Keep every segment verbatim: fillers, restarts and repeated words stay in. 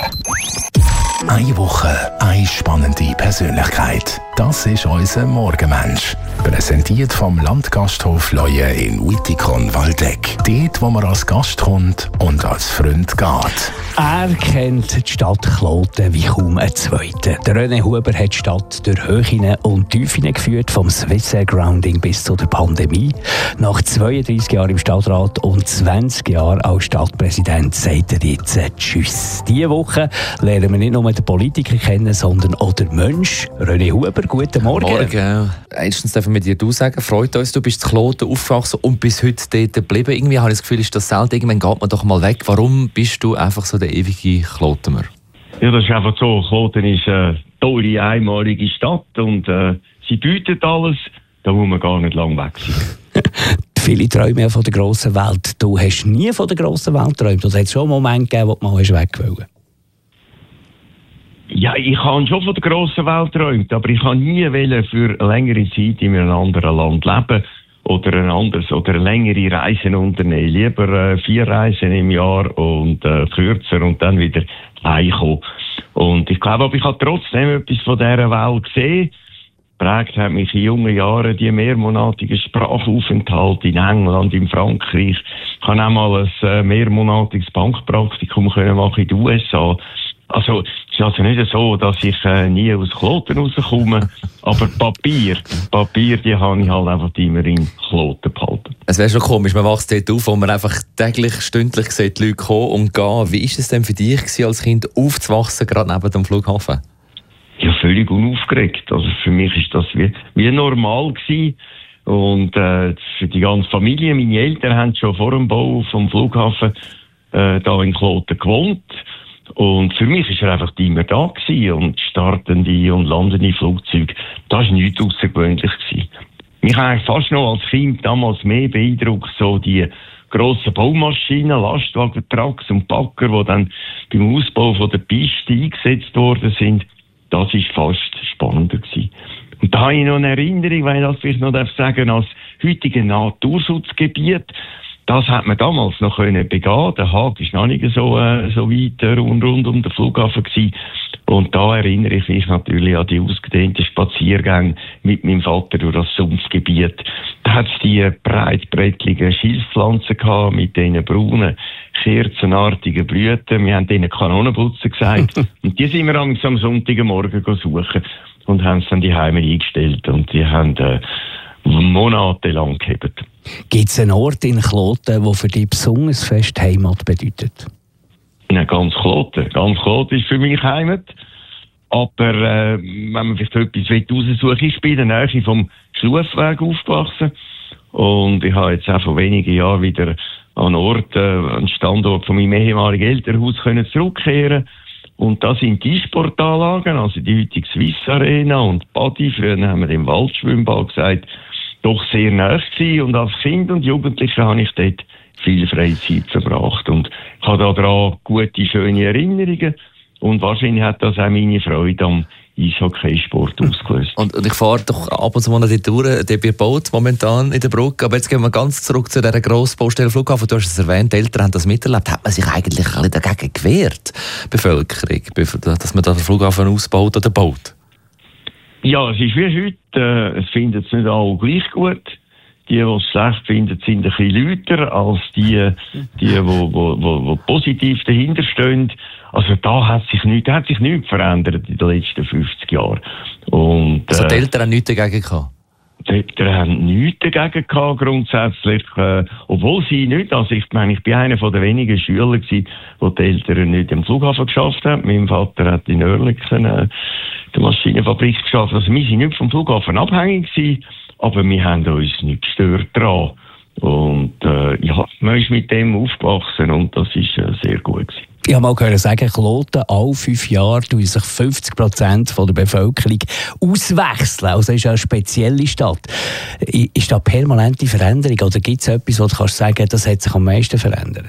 Eine Woche, eine spannende Persönlichkeit. Das ist unser Morgenmensch. Präsentiert vom Landgasthof Leue in Wittikon-Waldeck. Dort, wo man als Gast kommt und als Freund geht. Er kennt die Stadt Kloten wie kaum ein zweiter. Der René Huber hat die Stadt durch Höhen und Tiefen geführt, vom Swissair Grounding bis zu der Pandemie. Nach zweiunddreissig Jahren im Stadtrat und zwanzig Jahren als Stadtpräsident sagt er jetzt Tschüss. Diese Woche lernen wir nicht nur den Politiker kennen, sondern auch den Mensch. René Huber, guten Morgen. Morgen. Erstens dürfen wir dir du sagen, freut uns, du bist in Kloten aufgewachsen und bis heute dort geblieben. Irgendwie habe ich das Gefühl, ist das selten, irgendwann geht man doch mal weg. Warum bist du einfach so der ewige Klotener? Ja, das ist einfach so. Kloten ist eine tolle, einmalige Stadt und äh, sie bietet alles. Da muss man gar nicht lang weg sein. Viele träumen ja von der grossen Welt. Du hast nie von der grossen Welt geträumt. Es hat schon einen Moment gegeben, wo du mal weg wolltest. Ja, ich habe schon von der grossen Welt geträumt, aber ich habe nie wollen für eine längere Zeit in einem anderen Land leben oder ein anderes oder eine längere Reisen unternehmen. Lieber äh, vier Reisen im Jahr und äh, kürzer und dann wieder heimkommen. Und ich glaube, aber ich habe trotzdem etwas von dieser Welt gesehen. Prägt hat mich in jungen Jahren die mehrmonatigen Sprachaufenthalte in England, in Frankreich. Ich habe auch mal ein äh, mehrmonatiges Bankpraktikum können machen in den U S A. Also, es ist also nicht so, dass ich äh, nie aus Kloten rauskomme, aber Papier, Papier, die habe ich halt einfach immer in Kloten behalten. Es wäre schon komisch, man wächst dort auf, wo man einfach täglich, stündlich sieht, die Leute kommen und gehen. Wie war es denn für dich gewesen, als Kind aufzuwachsen, gerade neben dem Flughafen? Ja, völlig unaufgeregt. Also für mich ist das wie, wie normal gewesen. Und äh, für die ganze Familie, meine Eltern haben schon vor dem Bau vom Flughafen äh, da in Kloten gewohnt. Und für mich war er einfach immer da gewesen. Und startende und landende Flugzeuge, das war nichts Außergewöhnliches gewesen. Mich hat eigentlich fast noch als Kind damals mehr beeindruckt, so die grossen Baumaschinen, Lastwagen, Trucks und Bagger, die dann beim Ausbau von der Piste eingesetzt worden sind. Das war fast spannender gewesen. Und da habe ich noch eine Erinnerung, weil ich das vielleicht noch sagen darf, als heutige Naturschutzgebiet. Das hat man damals noch können begehen. Der Haag ist noch nicht so, äh, so weit äh, rund, rund um den Flughafen gewesen. Und da erinnere ich mich natürlich an die ausgedehnten Spaziergänge mit meinem Vater durch das Sumpfgebiet. Da hat es die breitbrettlichen Schilfpflanzen gehabt mit diesen braunen, kerzenartigen Blüten. Wir haben denen Kanonenputzen gesagt. Und die sind wir am Sonntagmorgen suchen und haben es dann die Heime eingestellt. Und die haben äh, monatelang gehabt. Gibt es einen Ort in Kloten, der für dich besonders fest Heimat bedeutet? Nein, ganz Kloten. Ganz Kloten ist für mich Heimat. Aber äh, wenn man vielleicht etwas raussuchen will, ich bin in der Nähe vom Schlufweg aufgewachsen. Und ich habe jetzt auch vor wenigen Jahren wieder an Ort, äh, an Standort von meinem ehemaligen Elternhaus können zurückkehren. Und da sind die Sportanlagen, also die heutige Swiss Arena und Badi, früher haben wir den Waldschwimmbad gesagt, doch sehr nahe gewesen. Und als Kind und Jugendlicher habe ich dort viel Freizeit verbracht. Und ich habe daran gute, schöne Erinnerungen. Und wahrscheinlich hat das auch meine Freude am Eishockeysport ausgelöst. Und, und ich fahre doch ab und zu mal dort durch, der baut momentan in der Brücke. Aber jetzt gehen wir ganz zurück zu dieser Grossbaustelle Flughafen. Du hast es erwähnt, die Eltern haben das miterlebt. Hat man sich eigentlich ein bisschen dagegen gewehrt, die Bevölkerung, dass man da den Flughafen ausbaut oder baut? Ja, es ist wie heute. Es finden es nicht alle gleich gut. Die, die es schlecht finden, sind ein bisschen lauter als die, die, die, die, die, die positiv dahinter stehen. Also da hat sich nichts, hat sich nichts verändert in den letzten fünfzig Jahren. Und, also die äh, Eltern haben nichts dagegen gehabt? Die Eltern haben nichts dagegen gehabt, grundsätzlich. Äh, obwohl sie nicht, also ich meine, ich bin einer von den wenigen Schülern gewesen, die die Eltern nicht im Flughafen geschafft haben. Mein Vater hat in Oerlikon äh, die Maschinenfabrik geschafft. Also wir sind nicht vom Flughafen abhängig gewesen, aber wir haben uns nicht gestört daran. Und äh, ja, man ist mit dem aufgewachsen und das ist äh, sehr gut gewesen. Ich habe mal gehört sagen, Kloten, alle fünf Jahre tun sich fünfzig Prozent der Bevölkerung auswechseln. Also es ist eine spezielle Stadt. Ist da permanente Veränderung oder gibt es etwas, wo du kannst sagen, das hat sich am meisten verändert?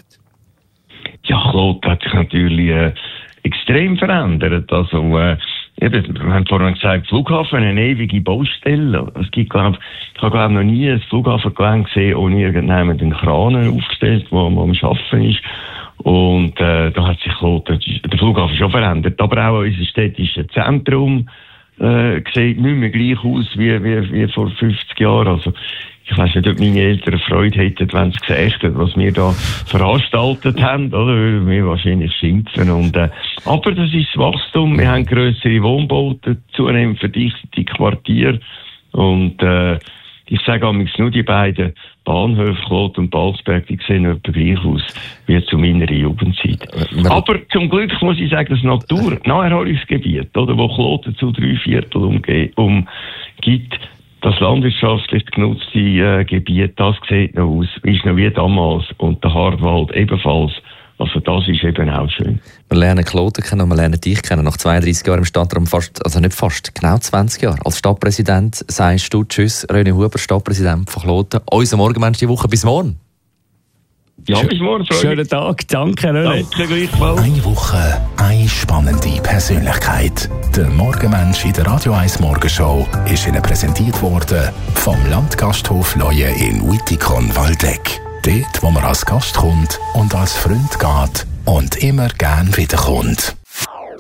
Ja, Kloten hat sich natürlich äh, extrem verändert. Also, äh, eben, wir haben vorhin gesagt, Flughafen, eine ewige Baustelle. Es gibt, glaub, ich habe glaub, noch nie ein Flughafengelände gesehen, ohne irgendjemand einen Kran aufgestellt, wo man am Arbeiten ist. Und äh, da hat sich Kloten, der Flughafen schon verändert. Aber auch unser städtisches Zentrum äh, sieht nicht mehr gleich aus wie, wie, wie vor fünfzig Jahren. Also, ich weiss nicht, ob meine Eltern Freude hätten, wenn sie gesehen hätten, was wir da veranstaltet haben, oder? Würden wir wahrscheinlich schimpfen. Und, äh, aber das ist das Wachstum. Wir haben grössere Wohnbauten, zunehmend verdichtete Quartiere. Und, äh, ich sage amigs nur die beiden Bahnhöfe, Kloten und Balzberg, die sehen etwa gleich aus wie zu meiner Jugendzeit. Aber zum Glück muss ich sagen, das Natur, Naherholungsgebiet, oder, wo Kloten zu drei Viertel umgeht, umgibt, das landwirtschaftlich genutzte äh, Gebiet, das sieht noch aus, ist noch wie damals. Und der Hartwald ebenfalls. Also das ist eben auch schön. Wir lernen Kloten kennen und wir lernen dich kennen. Nach zweiunddreissig Jahren im Stadtraum, fast, also nicht fast, genau zwanzig Jahre. Als Stadtpräsident sagst du Tschüss, René Huber, Stadtpräsident von Kloten. Unser Morgenmensch die Woche. Bis morgen. Ja, bis morgen. Schönen Tag. Danke, René. Danke, gleichfalls. Eine Woche, eine spannende Persönlichkeit. Der Morgenmensch in der Radio eins Morgenshow ist Ihnen präsentiert worden vom Landgasthof Leue in Wittikon-Waldeck. Dort, wo man als Gast kommt und als Freund geht und immer gern wiederkommt.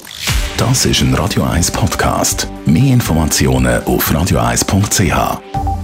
Das ist ein Radio eins Podcast. Mehr Informationen auf radio eins punkt c h.